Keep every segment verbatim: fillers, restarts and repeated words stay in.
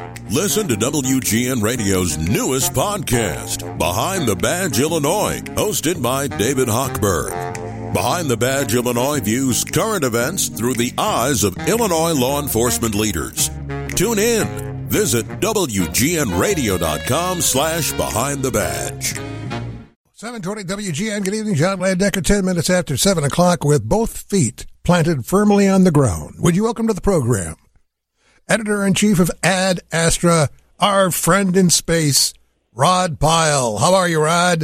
Listen to W G N Radio's newest podcast, Behind the Badge Illinois, hosted by David Hochberg. Behind the Badge Illinois views current events through the eyes of Illinois law enforcement leaders. Tune in. Visit W G N radio dot com slash behind the badge. seven twenty W G N. Good evening, John Landecker. Ten minutes after seven o'clock with both feet planted firmly on the ground. Would you welcome to the program Editor-in-Chief of Ad Astra, our friend in space, Rod Pyle. How are you, Rod?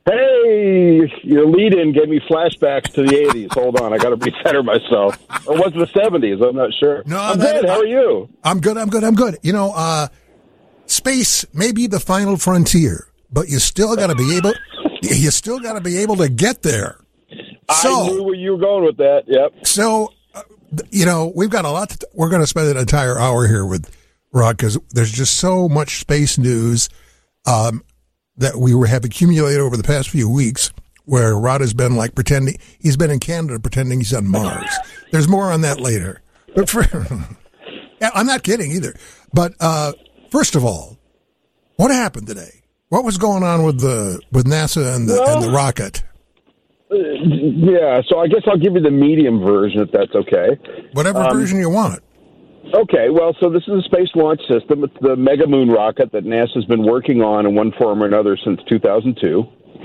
Hey, your lead-in gave me flashbacks to the eighties. Hold on, I got to recenter myself. Or was it the seventies? I'm not sure. No, I'm that, good. How are you? I'm good. I'm good. I'm good. You know, uh, space may be the final frontier, but you still got to be able. You still got to be able to get there. So, I knew where you were going with that. Yep. So, uh, you know, we've got a lot. To, we're going to spend an entire hour here with Rod because there's just so much space news. Um, that we have accumulated over the past few weeks where Rod has been like pretending, he's been in Canada pretending he's on Mars. There's more on that later. But for, yeah, I'm not kidding either. But uh, first of all, what happened today? What was going on with the with NASA and the, well, and the rocket? Uh, yeah, so I guess I'll give you the medium version if that's okay. Whatever um, version you want. Okay, well, so this is a Space Launch System. It's the Mega Moon rocket that NASA's been working on in one form or another since two thousand two.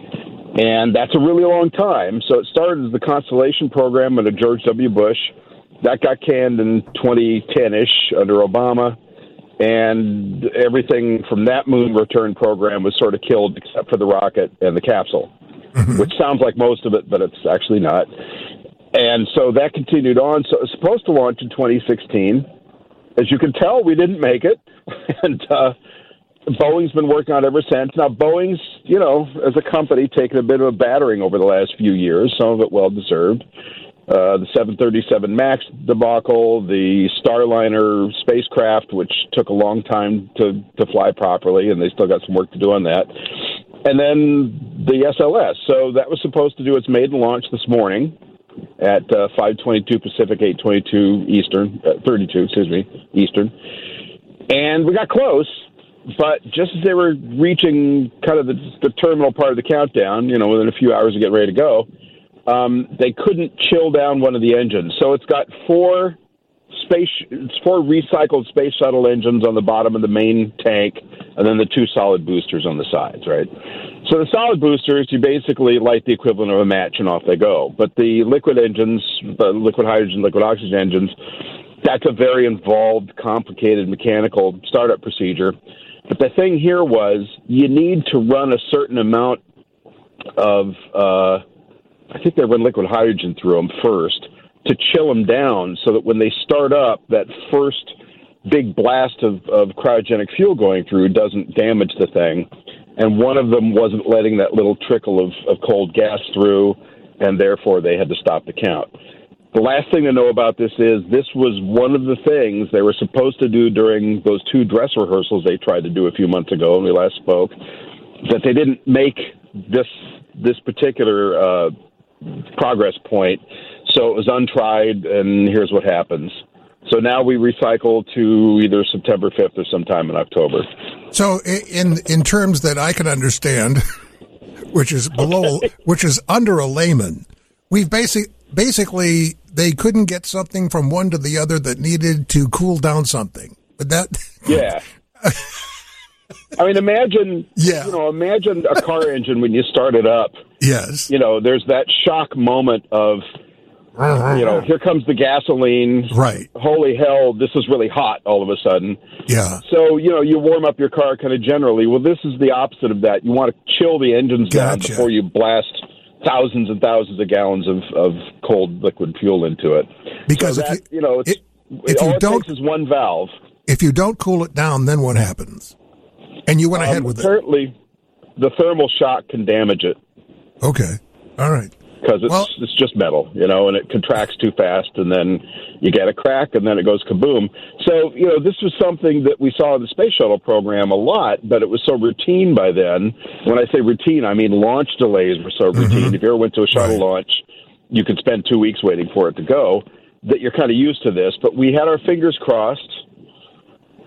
And that's a really long time. So it started as the Constellation program under George W. Bush. That got canned in twenty ten-ish under Obama. And everything from that moon return program was sort of killed except for the rocket and the capsule, mm-hmm. which sounds like most of it, but it's actually not. And so that continued on. So it was supposed to launch in twenty sixteen. As you can tell, we didn't make it, and uh, Boeing's been working on it ever since. Now, Boeing's, you know, as a company, taken a bit of a battering over the last few years, some of it well-deserved. Uh, the seven thirty-seven MAX debacle, the Starliner spacecraft, which took a long time to, to fly properly, and they still got some work to do on that. And then the S L S. So that was supposed to do its maiden launch this morning at uh, five twenty-two Pacific, eight twenty-two Eastern, uh, thirty-two, excuse me, Eastern. And we got close, but just as they were reaching kind of the, the terminal part of the countdown, you know, within a few hours of getting ready to go, um, they couldn't chill down one of the engines. So it's got four space, it's four recycled space shuttle engines on the bottom of the main tank, and then the two solid boosters on the sides, right? So the solid boosters, you basically light the equivalent of a match and off they go. But the liquid engines, the liquid hydrogen, liquid oxygen engines, that's a very involved, complicated mechanical startup procedure. But the thing here was you need to run a certain amount of, uh, I think they run liquid hydrogen through them first to chill them down so that when they start up, that first big blast of, of cryogenic fuel going through doesn't damage the thing. And one of them wasn't letting that little trickle of, of cold gas through, and therefore they had to stop the count. The last thing to know about this is this was one of the things they were supposed to do during those two dress rehearsals they tried to do a few months ago when we last spoke, that they didn't make this this particular uh, progress point, so it was untried, and here's what happens. So now we recycle to either September fifth or sometime in October. So in in terms that I can understand, which is below, okay. which is under a layman, we've basic basically they couldn't get something from one to the other that needed to cool down something. But that, yeah. I mean, imagine, yeah. you know, imagine a car engine when you start it up. Yes. You know, there's that shock moment of, you know, here comes the gasoline. Right. Holy hell, this is really hot all of a sudden. Yeah. So, you know, you warm up your car kind of generally. Well, this is the opposite of that. You want to chill the engines Gotcha. down before you blast thousands and thousands of gallons of, of cold liquid fuel into it. Because so if that, you, you know, it's, if all you it don't, takes is one valve. If you don't cool it down, then what happens? And you went ahead um, with apparently, it. Apparently, the thermal shock can damage it. Okay. All right. Because it's, well, it's just metal, you know, and it contracts too fast, and then you get a crack, and then it goes kaboom. So, you know, this was something that we saw in the Space Shuttle program a lot, but it was so routine by then. When I say routine, I mean launch delays were so routine. Mm-hmm. If you ever went to a shuttle right. launch, you could spend two weeks waiting for it to go, that you're kind of used to this. But we had our fingers crossed,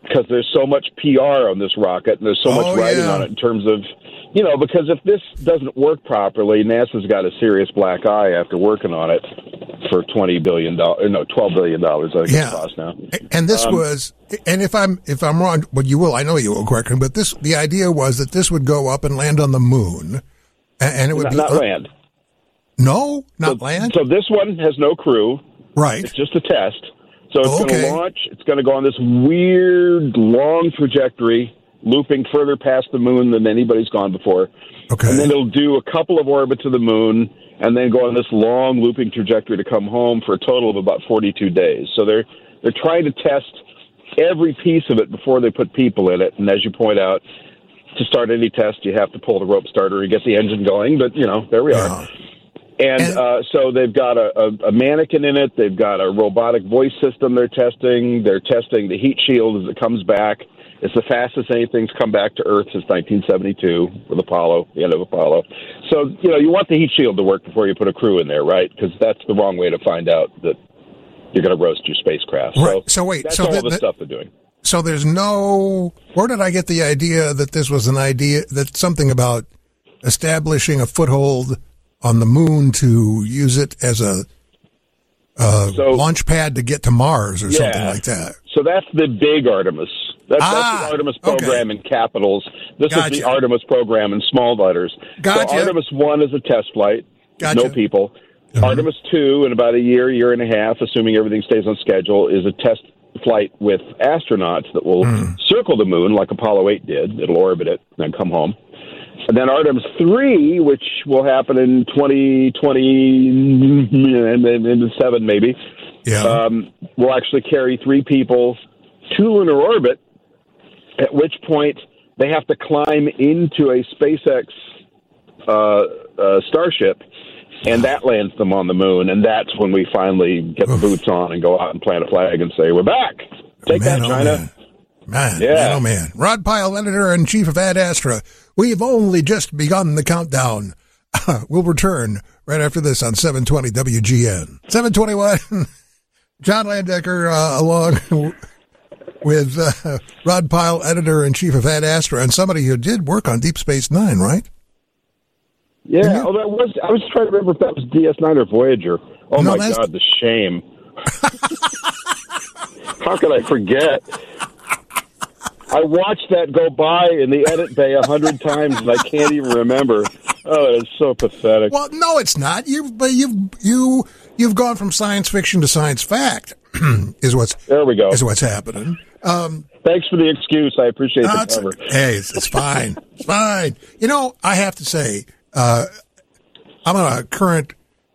because there's so much P R on this rocket, and there's so oh, much writing yeah. on it in terms of, you know, because if this doesn't work properly, NASA's got a serious black eye after working on it for twenty billion dollars, no, twelve billion dollars, I think yeah. it costs now. And this um, was, and if I'm if I'm wrong, but you will, I know you will correct me, but this, the idea was that this would go up and land on the moon, and, and it would not, be not uh, land. No, not so, land. So this one has no crew. Right. It's just a test. So it's okay. going to launch. It's going to go on this weird, long trajectory, looping further past the moon than anybody's gone before. Okay. And then it'll do a couple of orbits of the moon, and then go on this long looping trajectory to come home for a total of about forty-two days. So they're they're trying to test every piece of it before they put people in it. And as you point out, to start any test, you have to pull the rope starter and get the engine going. But, you know, there we yeah. are. And, and uh, so they've got a, a, a mannequin in it. They've got a robotic voice system they're testing. They're testing the heat shield as it comes back. It's the fastest anything's come back to Earth since nineteen seventy-two with Apollo, the end of Apollo. So, you know, you want the heat shield to work before you put a crew in there, right? Because that's the wrong way to find out that you're going to roast your spacecraft. Right. So, so wait, that's so all the, the, the stuff they're doing. So there's no, where did I get the idea that this was an idea, that something about establishing a foothold on the moon to use it as a uh, so, launch pad to get to Mars or yeah. something like that? So that's the big Artemis. That's, ah, that's the Artemis program okay. in capitals. This gotcha. is the Artemis program in small letters. Gotcha. So Artemis one is a test flight. Gotcha. No people. Mm-hmm. Artemis two, in about a year, year and a half, assuming everything stays on schedule, is a test flight with astronauts that will mm. circle the moon like Apollo eight did. It'll orbit it and then come home. And then Artemis three, which will happen in twenty twenty-seven maybe, yeah. um, will actually carry three people to lunar orbit, at which point they have to climb into a SpaceX uh, uh, Starship, and that lands them on the moon, and that's when we finally get the boots on and go out and plant a flag and say, we're back. Take man, that, oh China. Man, man, yeah. man, oh man. Rod Pyle, editor-in-chief of Ad Astra. We've only just begun the countdown. We'll return right after this on seven twenty W G N. seven twenty-one, John Landecker uh, along with uh, Rod Pyle, editor-in-chief of Ad Astra, and somebody who did work on Deep Space Nine, right? Yeah, oh, that was, I was trying to remember if that was D S nine or Voyager. Oh, no, my God, the shame. How could I forget? I watched that go by in the edit bay a hundred times, and I can't even remember. Oh, it's so pathetic. Well, no, it's not. You've but you've you you've gone from science fiction to science fact. is what's there we go. Is what's happening. Um, Thanks for the excuse. I appreciate no, the it's, cover. Hey, it's, it's fine. It's fine. You know, I have to say, uh, I'm on a current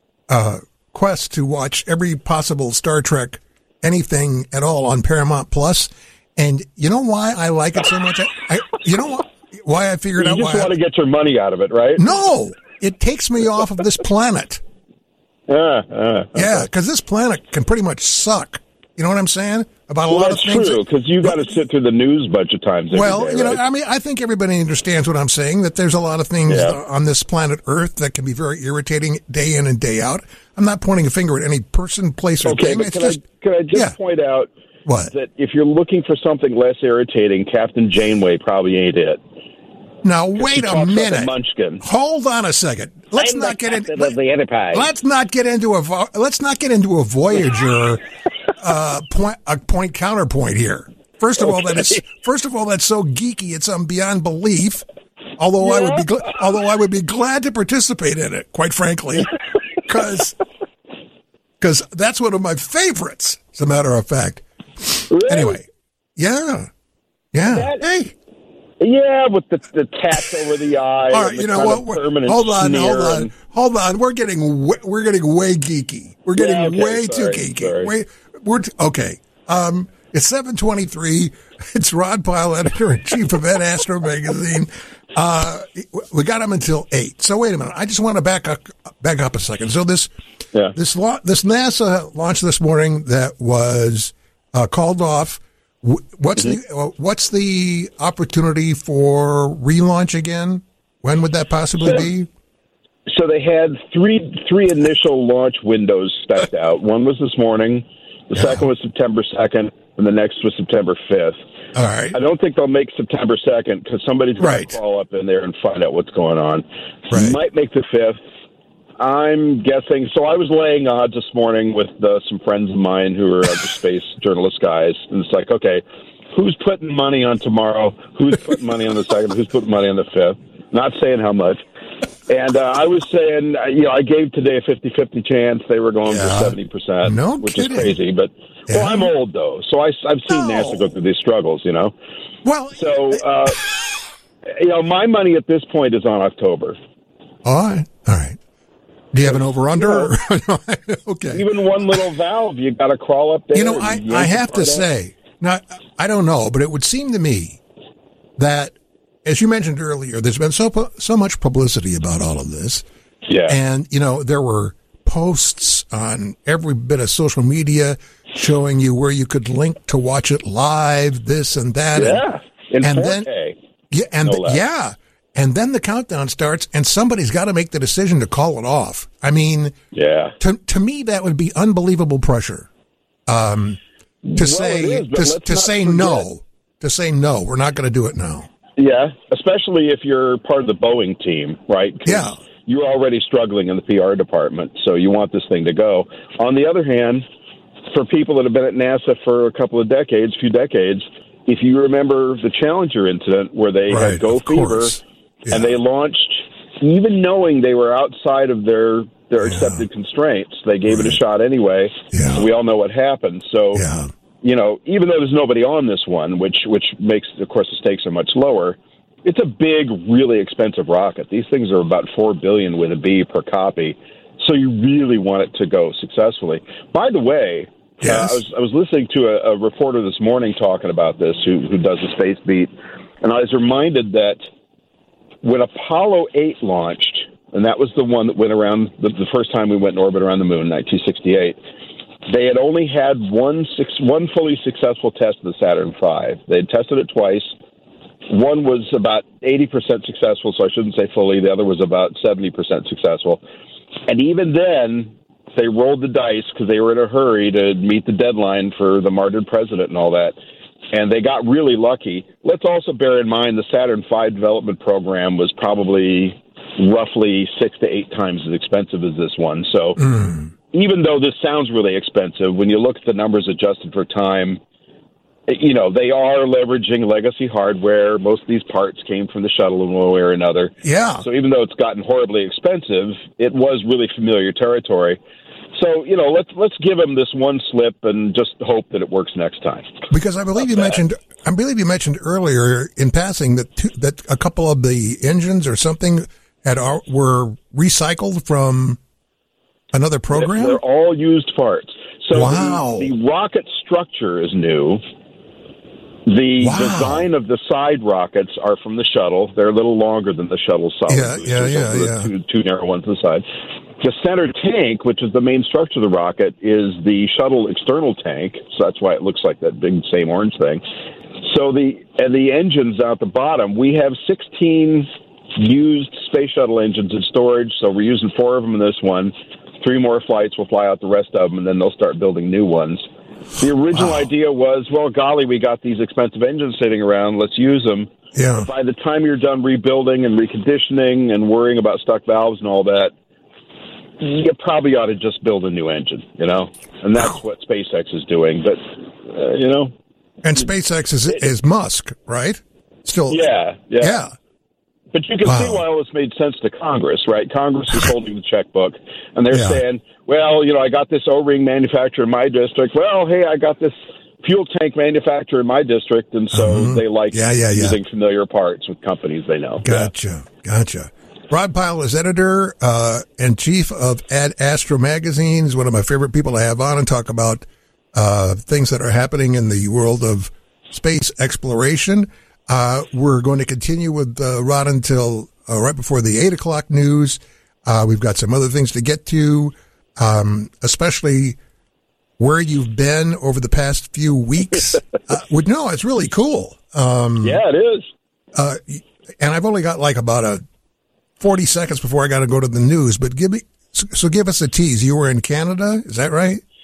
uh, quest to watch every possible Star Trek, anything at all on Paramount Plus. And you know why I like it so much? I, I, you know why, why I figured you out why. You why just want I, to get your money out of it, right? No, it takes me off of this planet. Uh, uh, yeah, because this planet can pretty much suck. You know what I'm saying? About a well, lot that's of things. true, because you got to sit through the news a bunch of times every well, day, you know, right? I mean, I think everybody understands what I'm saying, that there's a lot of things Yeah. on this planet Earth that can be very irritating day in and day out. I'm not pointing a finger at any person, place, or Okay, thing. but It's can, just, I, can I just yeah. point out What? that if you're looking for something less irritating, Captain Janeway probably ain't it. Now, wait She a talks like minute. Munchkin. Hold on a second. Let's I'm not the get into captain of the Enterprise. Let's not get into a vo- let's not get into a Voyager uh, point a point counterpoint here. First of all, that is first of all that's so geeky it's um, beyond belief. Although yeah. I would be gl- although I would be glad to participate in it, quite frankly, because because that's one of my favorites. As a matter of fact. Really? Anyway, yeah, yeah. That- hey. Yeah, with the, the tats over the eye. All right, you know what? Hold on, hold on, and... hold on. We're getting way, we're getting way geeky. We're getting yeah, okay, way sorry, too geeky. Sorry. Way, we're t- okay. Um, it's seven twenty-three. It's Rod Pyle, editor in chief of Ad Astra magazine. Uh, we got him until eight. So wait a minute. I just want to back up, back up a second. So this, yeah. this, this NASA launch this morning that was uh, called off. What's mm-hmm. the what's the opportunity for relaunch again? When would that possibly so, be? So they had three three initial launch windows spec'd out. One was this morning, the yeah. second was September second, and the next was September fifth. All right. I don't think they'll make September second because somebody's going Right. to crawl up in there and find out what's going on. Right. Might make the fifth. I'm guessing. So I was laying odds this morning with uh, some friends of mine who are uh, the space journalist guys, and it's like, okay, who's putting money on tomorrow? Who's putting money on the second? Who's putting money on the fifth? Not saying how much. And uh, I was saying, uh, you know, I gave today a fifty-fifty chance. They were going Yeah. for seventy percent, No which kidding. is crazy. But, Yeah. well, I'm old, though, so I, I've seen No. NASA go through these struggles, you know. Well, So, uh, you know, my money at this point is on October. all right. All right. Do you have an over-under? Okay. Even one little valve, you got to crawl up there. You know, and I, yank I the have to part out. say, now, I don't know, but it would seem to me that, as you mentioned earlier, there's been so pu- so much publicity about all of this. Yeah. And, you know, there were posts on every bit of social media showing you where you could link to watch it live, this and that. yeah. In and four then- K. Yeah, and No less. yeah, and then the countdown starts, and somebody's got to make the decision to call it off. I mean, yeah. to to me, that would be unbelievable pressure. Um, to Well, say it is, but to, let's to not say forget- no, to say no, we're not going to do it now. Yeah, especially if you're part of the Boeing team, right? 'Cause Yeah. you're already struggling in the P R department, so you want this thing to go. On the other hand, for people that have been at NASA for a couple of decades, few decades, if you remember the Challenger incident where they Right, had Go of Fever course. Yeah. and they launched, even knowing they were outside of their their Yeah. accepted constraints, they gave it a Right. shot anyway. Yeah. And we all know what happened. So, Yeah, you know, even though there's nobody on this one, which which makes, of course, the stakes are much lower. It's a big, really expensive rocket. These things are about four billion with a B per copy, so you really want it to go successfully. By the way, Yes. uh, I was I was listening to a, a reporter this morning talking about this, who who does the Space Beat, and I was reminded that when Apollo eight launched, and that was the one that went around the, the first time we went in orbit around the moon, nineteen sixty-eight. They had only had one six, one fully successful test of the Saturn five. They had tested it twice. One was about eighty percent successful, so I shouldn't say fully. The other was about seventy percent successful. And even then, they rolled the dice because they were in a hurry to meet the deadline for the martyred president and all that. And they got really lucky. Let's also bear in mind the Saturn five development program was probably roughly six to eight times as expensive as this one. So Mm. even though this sounds really expensive, when you look at the numbers adjusted for time, you know, they are leveraging legacy hardware. Most of these parts came from the shuttle in one way or another. yeah. So even though it's gotten horribly expensive, it was really familiar territory. So, you know, let's let's give them this one slip and just hope that it works next time. Because I believe you mentioned, I believe you mentioned earlier in passing that two, that a couple of the engines or something had al- were recycled from another program. They're all used parts. So Wow. the, the rocket structure is new. The Wow. design of the side rockets are from the shuttle. They're a little longer than the shuttle solid Yeah, boosters, yeah, yeah, so the yeah. Two, two narrow ones on the side. The center tank, which is the main structure of the rocket, is the shuttle external tank. So that's why it looks like that big same orange thing. So the and the engines out the bottom, we have sixteen used space shuttle engines in storage. So we're using four of them in this one. Three more flights, we'll fly out the rest of them, and then they'll start building new ones. The original Wow. idea was, well, golly, we got these expensive engines sitting around. Let's use them. Yeah. By the time you're done rebuilding and reconditioning and worrying about stuck valves and all that, you probably ought to just build a new engine, you know? And that's what SpaceX is doing. But, uh, you know, And SpaceX is is Musk, right? Still. yeah, yeah. Yeah. But you can Wow. see why all this made sense to Congress, right? Congress is holding the checkbook, and they're Yeah. saying, well, you know, I got this O-ring manufacturer in my district. Well, hey, I got this fuel tank manufacturer in my district, and so Mhm. they like Yeah, yeah, yeah. using familiar parts with companies they know. Gotcha. Gotcha. Rod Pyle is editor uh, and chief of Ad Astra magazine. He's one of my favorite people to have on and talk about uh, things that are happening in the world of space exploration. Uh, we're going to continue with uh, Rod until uh, right before the eight o'clock news. Uh, we've got some other things to get to, um, especially where you've been over the past few weeks. uh, would no, it's really cool. Um, Yeah, it is. uh, and I've only got like about a forty seconds before I got to go to the news. But give me so, so give us a tease. You were in Canada, is that right?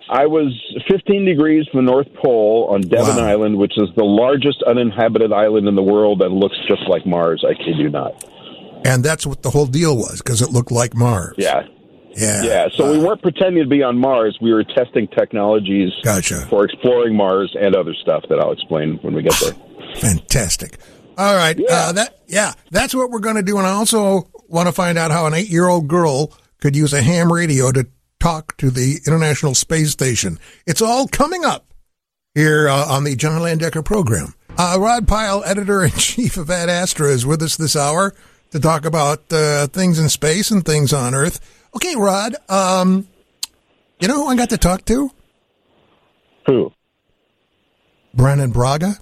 I was fifteen degrees from the North Pole on Devon Wow. Island, which is the largest uninhabited island in the world and looks just like Mars. I kid you not. And that's what the whole deal was, because it looked like Mars. Yeah. Yeah. Yeah. So Wow. we weren't pretending to be on Mars. We were testing technologies Gotcha. for exploring Mars and other stuff that I'll explain when we get there. Fantastic. All right. Yeah. Uh, that yeah, that's what we're going to do. And I also want to find out how an eight-year-old girl could use a ham radio to talk to the International Space Station. It's all coming up here uh, on the John Landecker program. Uh, Rod Pyle, editor-in-chief of Ad Astra, is with us this hour to talk about uh, things in space and things on Earth. Okay, Rod, um, you know who I got to talk to? Who? Brannon Braga.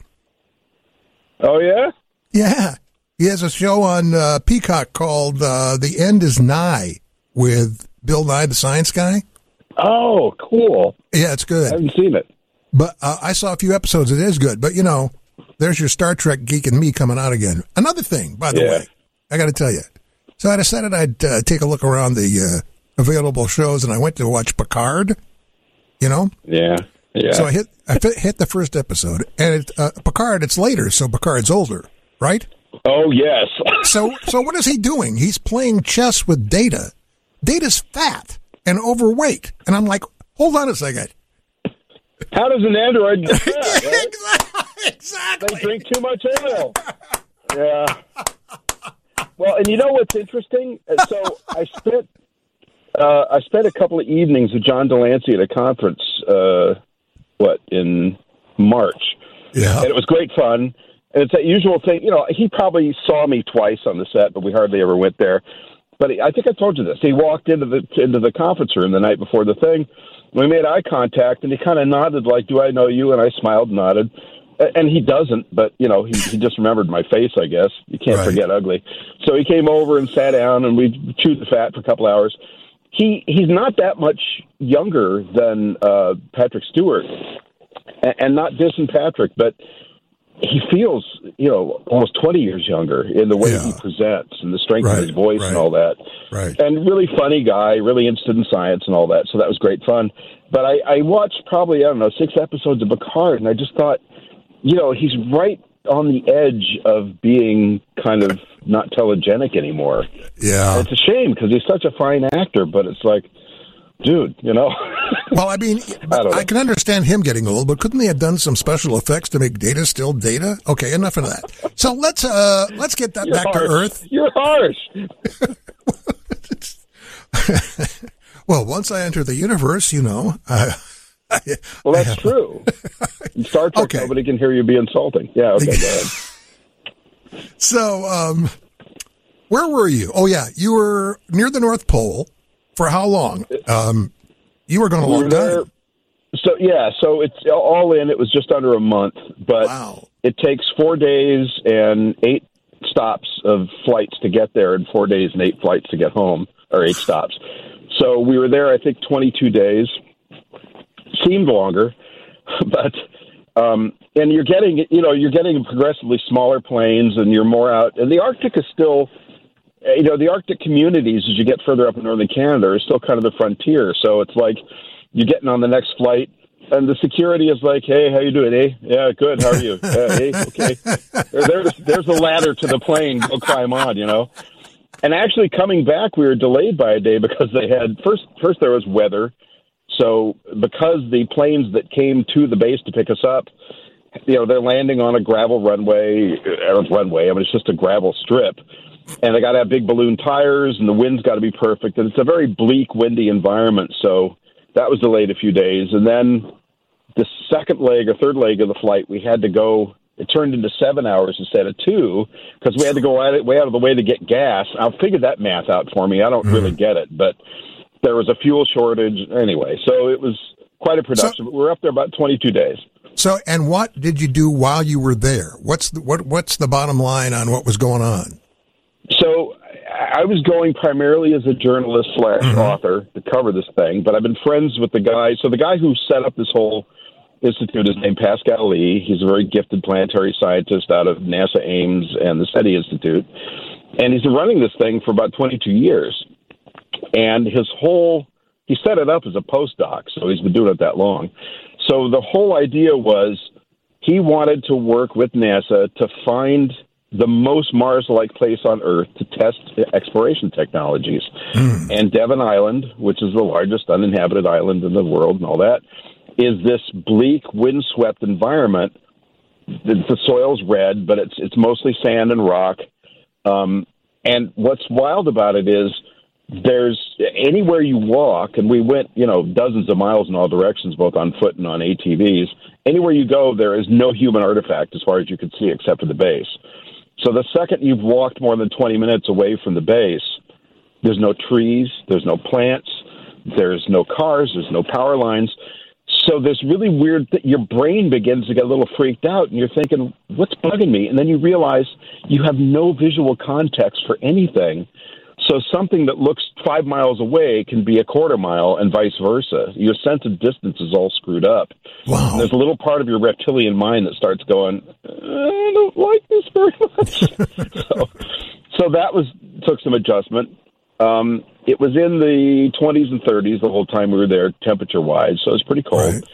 Oh, yeah? Yeah. He has a show on uh, Peacock called uh, The End is Nigh with Bill Nye, the Science Guy. Oh, cool. Yeah, it's I good. haven't seen it. But uh, I saw a few episodes. It is good. But, you know, there's your Star Trek geek and me coming out again. Another thing, by the Yeah. way, I got to tell you. So I decided I'd uh, take a look around the uh, available shows, and I went to watch Picard, you know? Yeah. Yeah. So I hit I fi- hit the first episode, and it, uh, Picard, it's later, so Picard's older, right? Oh, yes. So, so what is he doing? He's playing chess with Data. Data's fat and overweight, and I'm like, hold on a second. How does an android get that, right? Exactly. They drink too much ale. Yeah. Well, and you know what's interesting? So I spent uh, I spent a couple of evenings with John Delancey at a conference, uh, what, in March. Yeah. And it was great fun. And it's that usual thing. You know, he probably saw me twice on the set, but we hardly ever went there. But he, I think I told you this. He walked into the into the conference room the night before the thing. We made eye contact, and he kind of nodded like, do I know you? And I smiled and nodded. And he doesn't, but, you know, he, he just remembered my face, I guess. You can't Right. forget ugly. So he came over and sat down, and we chewed the fat for a couple hours. He He's not that much younger than uh, Patrick Stewart, and, and not dissing Patrick, but he feels, you know, almost twenty years younger in the way Yeah. he presents and the strength Right, of his voice right. and all that. Right. And really funny guy, really interested in science and all that. So that was great fun. But I, I watched probably, I don't know, six episodes of Picard, and I just thought, you know, he's right on the edge of being kind of not telegenic anymore. Yeah. It's a shame because he's such a fine actor, but it's like, dude, you know. Well, I mean, I don't know. I can understand him getting old, but couldn't they have done some special effects to make Data still Data? Okay, enough of that. So let's uh let's get that You're back harsh. to Earth. You're harsh. Well, once I enter the universe, you know. Uh, Well, that's true. In Star Trek, Okay. nobody can hear you be insulting. Yeah, okay, go ahead. So, um, where were you? Oh, yeah, you were near the North Pole. For how long? Um, you were going a We long were there- time. So, yeah, so it's all in. It was just under a month, but Wow. it takes four days and eight stops of flights to get there and four days and eight flights to get home, or eight stops. So we were there, I think, twenty-two days. Seemed longer, but um, and you're getting, you know, you're getting progressively smaller planes, and you're more out. And the Arctic is still, you know, the Arctic communities as you get further up in northern Canada are still kind of the frontier. So it's like you're getting on the next flight, and the security is like, "Hey, how you doing? Eh? Yeah, good. How are you? Yeah, hey, okay." There, there's there's a ladder to the plane. Go climb on, you know. And actually, coming back, we were delayed by a day because they had first first there was weather. So because the planes that came to the base to pick us up, you know, they're landing on a gravel runway, uh, runway. I mean, it's just a gravel strip. And they got to have big balloon tires, and the wind's got to be perfect. And it's a very bleak, windy environment. So that was delayed a few days. And then the second leg or third leg of the flight, we had to go. It turned into seven hours instead of two because we had to go out, way out of the way to get gas. I'll figure that math out for me. I don't really get it, but there was a fuel shortage anyway. So it was quite a production. So- but we were up there about twenty-two days. So, and what did you do while you were there? What's the, what What's the bottom line on what was going on? So I was going primarily as a journalist slash Mm-hmm. author to cover this thing, but I've been friends with the guy. So the guy who set up this whole institute is named Pascal Lee. He's a very gifted planetary scientist out of NASA Ames and the SETI Institute. And he's been running this thing for about twenty-two years. And his whole he set it up as a postdoc, so he's been doing it that long. So the whole idea was he wanted to work with NASA to find the most Mars-like place on Earth to test exploration technologies. Mm. And Devon Island, which is the largest uninhabited island in the world and all that, is this bleak, windswept environment. The, the soil's red, but it's it's mostly sand and rock. Um, and what's wild about it is there's anywhere you walk, and we went, you know, dozens of miles in all directions, both on foot and on A T Vs. Anywhere you go, there is no human artifact as far as you can see except for the base. So the second you've walked more than twenty minutes away from the base, there's no trees, there's no plants, there's no cars, there's no power lines. So this really weird th- your brain begins to get a little freaked out, and you're thinking, what's bugging me? And then you realize you have no visual context for anything. So something that looks five miles away can be a quarter mile and vice versa. Your sense of distance is all screwed up. Wow. And there's a little part of your reptilian mind that starts going, I don't like this very much. so, so that was took some adjustment. Um, it was in the twenties and thirties the whole time we were there, temperature-wise, so it's pretty cold. Right.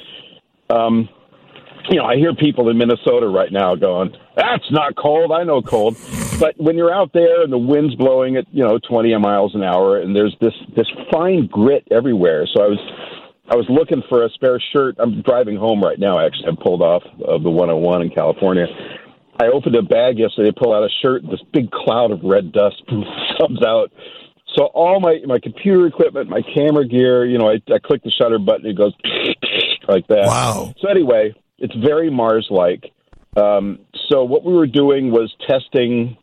Um, you know, I hear people in Minnesota right now going, that's not cold, I know cold. But when you're out there and the wind's blowing at, you know, twenty miles an hour, and there's this, this fine grit everywhere. So I was I was looking for a spare shirt. I'm driving home right now, actually. I pulled off of the one oh one in California. I opened a bag yesterday, pull out a shirt, this big cloud of red dust comes out. So all my, my computer equipment, my camera gear, you know, I, I click the shutter button, it goes like that. Wow. So anyway, it's very Mars-like. Um, so what we were doing was testing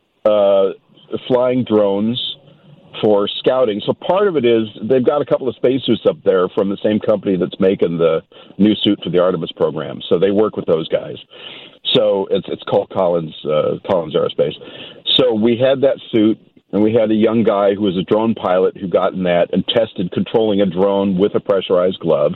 uh, flying drones for scouting. So part of it is they've got a couple of spacesuits up there from the same company that's making the new suit for the Artemis program. So they work with those guys. So it's it's called Collins uh, Collins Aerospace. So we had that suit. And we had a young guy who was a drone pilot who got in that and tested controlling a drone with a pressurized glove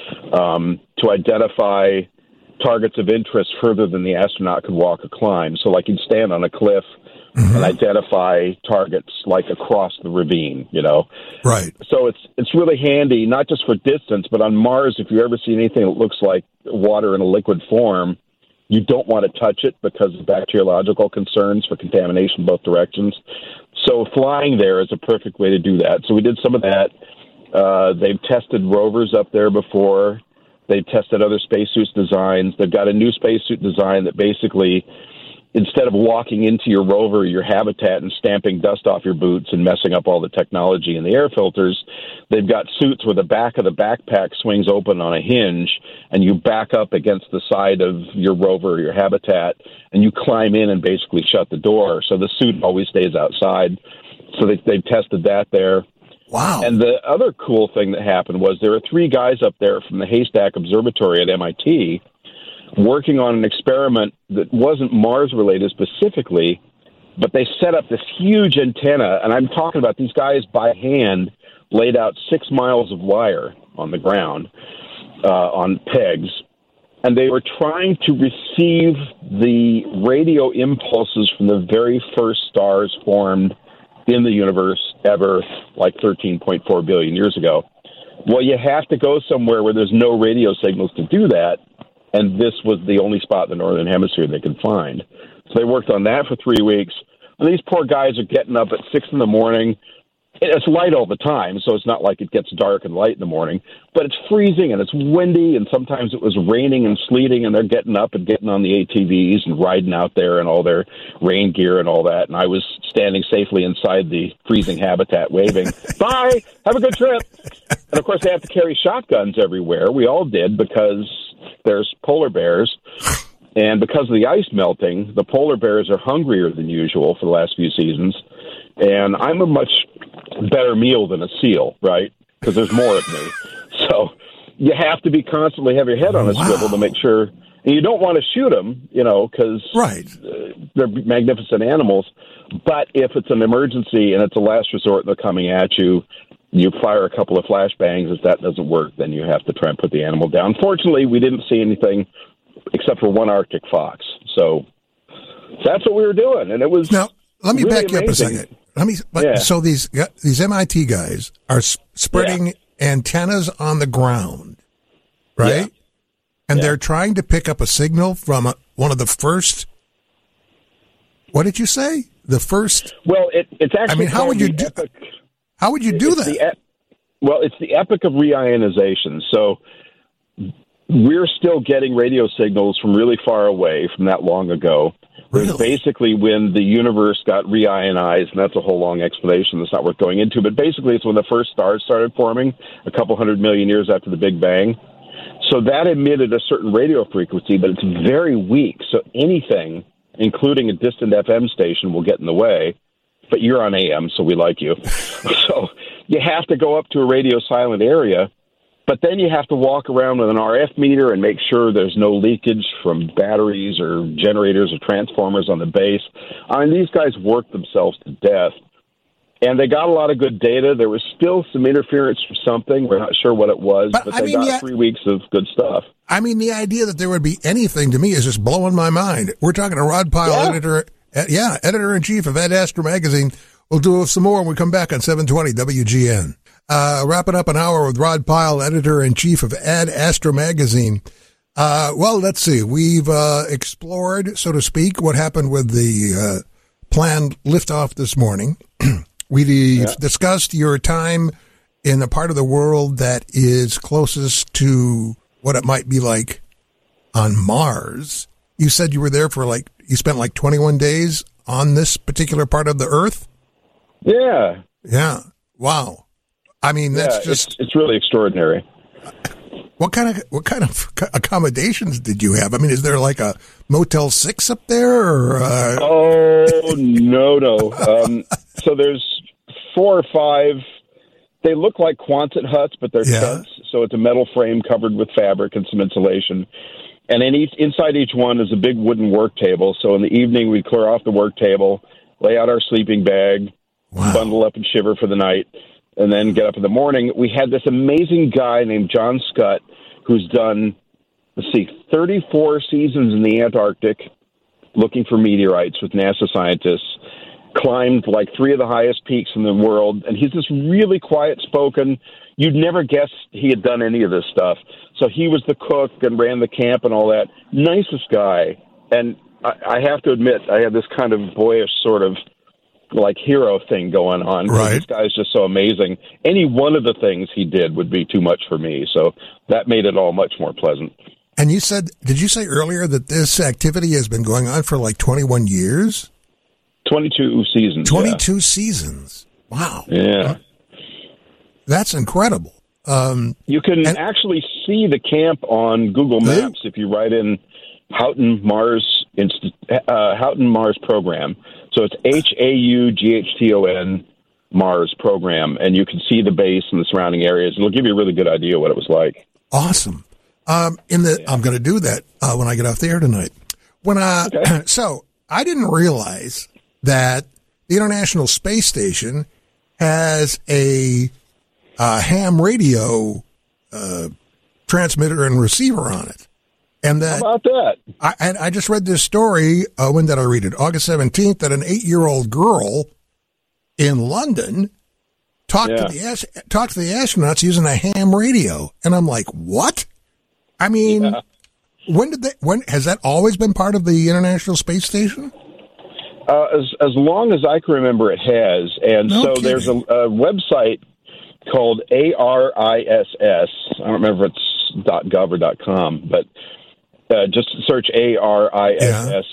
um, to identify targets of interest further than the astronaut could walk or climb. So like he'd stand on a cliff mm-hmm. and identify targets like across the ravine, you know. Right. So it's it's really handy, not just for distance, but on Mars, if you ever see anything that looks like water in a liquid form, you don't want to touch it because of bacteriological concerns for contamination both directions. So flying there is a perfect way to do that. So we did some of that. Uh, they've tested rovers up there before. They've tested other spacesuit designs. They've got a new spacesuit design that basically, instead of walking into your rover or your habitat and stamping dust off your boots and messing up all the technology and the air filters, they've got suits where the back of the backpack swings open on a hinge and you back up against the side of your rover or your habitat and you climb in and basically shut the door. So the suit always stays outside. So they, they've tested that there. Wow. And the other cool thing that happened was there were three guys up there from the Haystack Observatory at M I T working on an experiment that wasn't Mars-related specifically, but they set up this huge antenna, and I'm talking about these guys by hand laid out six miles of wire on the ground uh, on pegs, and they were trying to receive the radio impulses from the very first stars formed in the universe ever, like thirteen point four billion years ago. Well, you have to go somewhere where there's no radio signals to do that, and this was the only spot in the Northern Hemisphere they could find. So they worked on that for three weeks. And these poor guys are getting up at six in the morning. It's light all the time, so it's not like it gets dark and light in the morning. But it's freezing and it's windy, and sometimes it was raining and sleeting, and they're getting up and getting on the A T Vs and riding out there in all their rain gear and all that. And I was standing safely inside the freezing habitat waving, bye, have a good trip. And, of course, they have to carry shotguns everywhere. We all did because there's polar bears. And because of the ice melting, the polar bears are hungrier than usual for the last few seasons. And I'm a much better meal than a seal, right? Because there's more of me. So you have to be constantly have your head on a wow. swivel to make sure. And you don't want to shoot them, you know, because right. uh, they're magnificent animals. But if it's an emergency and it's a last resort and they're coming at you, you fire a couple of flashbangs. If that doesn't work, then you have to try and put the animal down. Fortunately, we didn't see anything except for one Arctic fox. So that's what we were doing. And it was now, let me really back you amazing. up a second. Let me. But, yeah. So these these M I T guys are spreading yeah. antennas on the ground, right? Yeah. And Yeah. they're trying to pick up a signal from a, one of the first. What did you say? The first. Well, it, it's actually. I mean, how called would you the do? Epic, How would you do it's that? the ep- well, it's the epic of reionization. So we're still getting radio signals from really far away, from that long ago. Really? It's basically when the universe got reionized, and that's a whole long explanation that's not worth going into. But basically, it's when the first stars started forming a couple hundred million years after the Big Bang. So that emitted a certain radio frequency, but it's very weak. So anything, including a distant F M station, will get in the way. But you're on A M, so we like you. So you have to go up to a radio silent area, but then you have to walk around with an R F meter and make sure there's no leakage from batteries or generators or transformers on the base. I mean, these guys worked themselves to death. And they got a lot of good data. There was still some interference from something. We're not sure what it was, But, but, I they mean, got yeah- three weeks of good stuff. I mean, the idea that there would be anything to me is just blowing my mind. We're talking to Rod Pyle, Yeah. editor, uh, yeah, editor in chief of Ad Astra Magazine. We'll do some more when we come back on seven twenty W G N. Uh, wrapping up an hour with Rod Pyle, editor in chief of Ad Astra Magazine. Uh, well, let's see. We've uh, explored, so to speak, what happened with the uh, planned liftoff this morning. We've Yeah. discussed your time in a part of the world that is closest to what it might be like on Mars. You said you were there for like, you spent like twenty-one days on this particular part of the Earth? Yeah. Yeah. Wow. I mean, that's yeah, just, it's, it's really extraordinary. what kind of, what kind of accommodations did you have? I mean, is there like a Motel six up there or, uh... Oh, no, no. Um, so there's four or five. They look like Quonset huts, but they're Yeah. tents. So it's a metal frame covered with fabric and some insulation. And in each, inside each one is a big wooden work table. So in the evening, we clear off the work table, lay out our sleeping bag, Wow. bundle up and shiver for the night, and then get up in the morning. We had this amazing guy named John Scott who's done, let's see, thirty-four seasons in the Antarctic looking for meteorites with NASA scientists, climbed like three of the highest peaks in the world, and he's this really quiet-spoken. You'd never guess he had done any of this stuff. So he was the cook and ran the camp and all that. Nicest guy. And I, I have to admit, I had this kind of boyish sort of like hero thing going on. Right. This guy's just so amazing. Any one of the things he did would be too much for me. So that made it all much more pleasant. And you said, did you say earlier that this activity has been going on for like twenty-one years? twenty-two seasons. twenty-two seasons. Wow. Yeah. yeah. That's incredible. Um, You can and- actually see the camp on Google Really? Maps if you write in Houghton Mars Inst- uh, Houghton Mars Program. So it's H A U G H T O N Mars Program, and you can see the base and the surrounding areas. It'll give you a really good idea what it was like. awesome. Um, in the, I'm going to do that uh, when I get off the air tonight. When I, Okay. so I didn't realize that the International Space Station has a, uh ham radio uh, transmitter and receiver on it, and that How about that? I, and I just read this story. Uh, when did I read it? August seventeenth. That an eight-year-old girl in London talked Yeah. to the ast- talked to the astronauts using a ham radio, and I'm like, what? I mean, Yeah. when did they? When has that always been part of the International Space Station? Uh, as as long as I can remember, it has. And No so kidding. there's a, a website called A R I S S. I don't remember if it's .gov or .com, but uh, just search A R I S S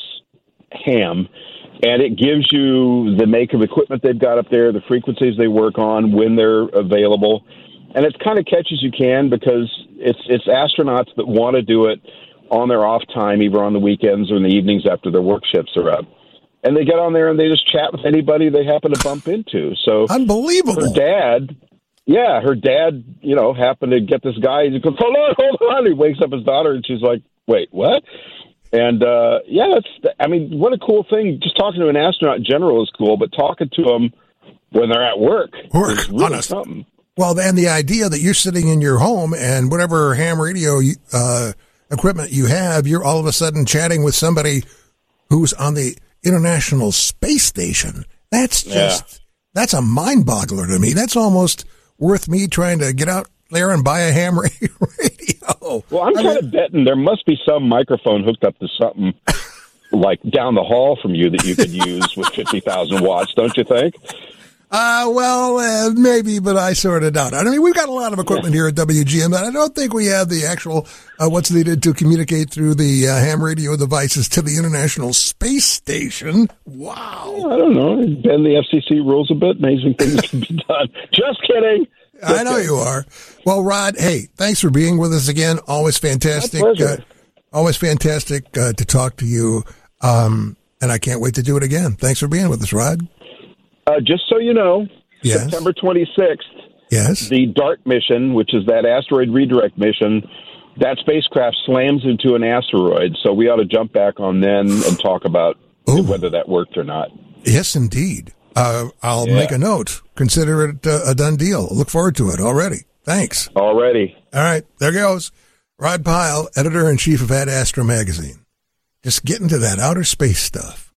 ham, and it gives you the make of equipment they've got up there, the frequencies they work on, when they're available. And it's kind of catch as you can because it's it's astronauts that want to do it on their off time, either on the weekends or in the evenings after their work shifts are up. And they get on there and they just chat with anybody they happen to bump into. So her Unbelievable. dad, yeah, her dad, you know, happened to get this guy. He goes, hold on, hold on. He wakes up his daughter and she's like, wait, what? And, uh, yeah, that's, I mean, what a cool thing. Just talking to an astronaut in general is cool, but talking to them when they're at work, Work, is really honest. something. Well, and the idea that you're sitting in your home and whatever ham radio uh, equipment you have, you're all of a sudden chatting with somebody who's on the International Space Station. That's just, Yeah. that's a mind boggler to me. That's almost worth me trying to get out there and buy a ham radio. Well, I'm I kind mean, of betting there must be some microphone hooked up to something like down the hall from you that you could use with fifty thousand watts, don't you think? Uh, well, uh, maybe, but I sort of doubt it. I mean, we've got a lot of equipment here at W G M, but I don't think we have the actual, uh, what's needed to communicate through the uh, ham radio devices to the International Space Station. Wow. I don't know. Bend the F C C rules a bit. Amazing things can be done. Just kidding. Just I know kidding. you are. Well, Rod, hey, thanks for being with us again. Always fantastic. My pleasure. Uh, always fantastic uh, to talk to you. Um, and I can't wait to do it again. Thanks for being with us, Rod. Uh, just so you know, Yes. September twenty-sixth, Yes. the DART mission, which is that asteroid redirect mission, that spacecraft slams into an asteroid. So we ought to jump back on then and talk about Ooh. whether that worked or not. Yes, indeed. Uh, I'll Yeah. make a note. Consider it uh, a done deal. Look forward to it already. Thanks. Already. All right. There goes. Rod Pyle, editor-in-chief of Ad Astra magazine. Just getting to that outer space stuff.